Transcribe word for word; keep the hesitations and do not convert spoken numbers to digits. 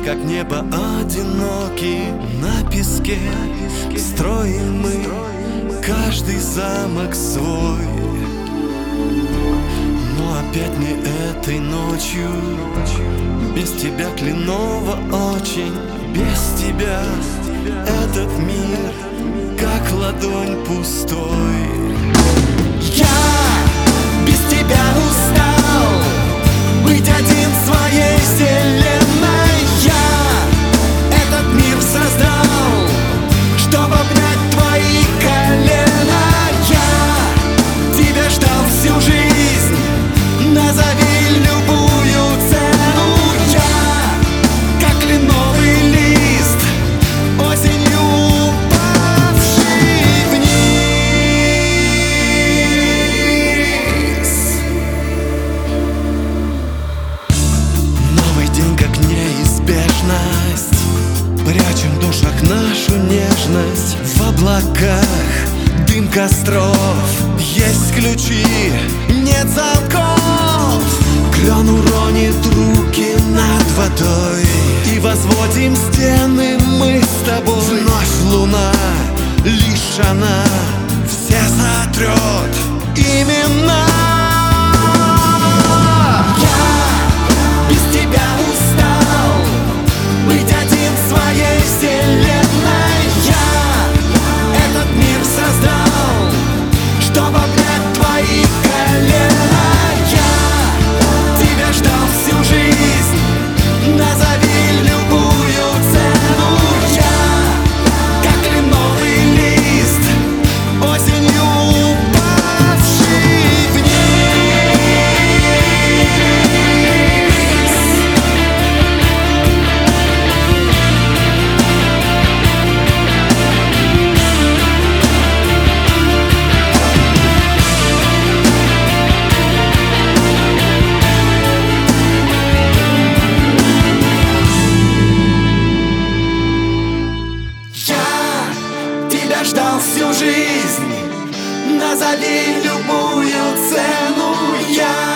как небо одиноки на песке, строим мы каждый замок свой. Но опять не этой ночью, без тебя кленово очень, без тебя этот мир как ладонь пустой. Я без тебя устал быть один в своей вселенной. Я этот мир создал, чтобы обнять твои колена. Я тебя ждал всю жизнь, назови любую цену. Я как кленовый лист, осенью упавший вниз. Новый день как неизбежность, прячем в душах нашу нежность. В облаках дым костров, есть ключи, нет замков. Клен уронит руки над водой, и возводим стены мы с тобой. Вновь луна, лишь она все сотрет имена. Я без тебя устал быть один в своей вселенной. Я этот мир создал, чтобы обнять твои колена. Я тебя ждал всю жизнь, назови любую цену. Я как кленовый лист, осенью упавший вниз. Я тебя ждал всю жизнь, назови любую цену. Я